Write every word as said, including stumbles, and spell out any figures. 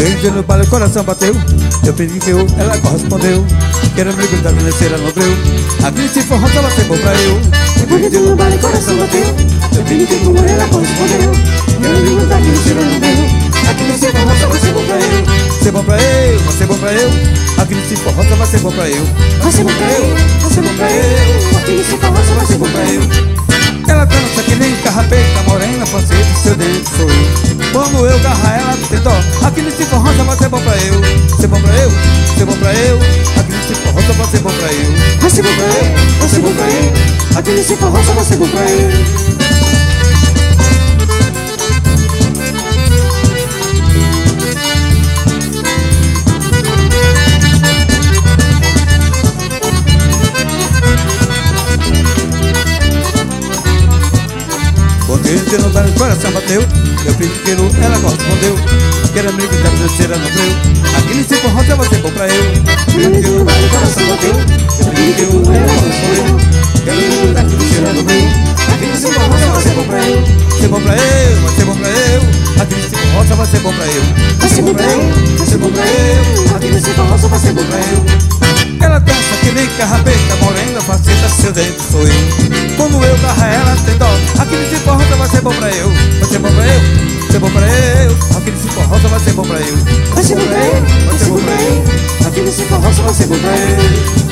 Botei o dedo no baile, o coração bateu. Eu pedi que eu, ela correspondeu. Quero me grudar na cera no breu. Aquele se forró só vai ser bom pra eu. Depois de no baile, o coração bateu. Eu pedi que eu, ela correspondeu. Quero me grudar na cera no breu. Aquele se forró só vai ser bom pra eu. Ser bom pra eu, vai ser bom pra eu. Aquele se forró só vai ser bom pra eu. Vai ser bom pra eu, vai ser bom pra eu. Aquele se forró só vai ser bom pra eu. Ela dança que nem carrapeita, morena, francesa, seu dente sou eu. Quando eu garra ela, não tem dó. Aquele se forró só vai ser bom pra eu. Ser bom pra eu, ser bom pra eu. Aquele se forró só vai ser bom pra eu. Vai ser bom pra eu, vai ser bom pra eu. Aquele se forró só vai ser bom pra eu. Botei o dedo no baile, o coração bateu. Eu pedi que eu, ela correspondeu. Quero amigo da financeira no breu. Aquele se forró só vai ser bom pra eu. Pedi que no baile, o coração bateu. Eu pedi que eu, ela correspondeu. Quero amigo da financeira no breu. Aquele se forró só vai ser bom pra eu. Ser bom pra eu, vai ser bom pra eu. Aquele se forró só vai ser bom pra eu. Vai ser bom pra eu, vai ser bom pra eu. Aquele se forró só vai ser bom pra eu. Ela dança que nem carrapeita, morena, faceta, seu dente sou eu. Quando eu garra ela, tem dó. Aquele se forró só vai ser bom pra eu. Vai ser bom pra eu, ser bom pra eu. Aquele se forró só vai ser bom pra eu. Vai ser bom pra eu, vai ser bom pra eu. Aquele se forró só vai ser bom pra eu.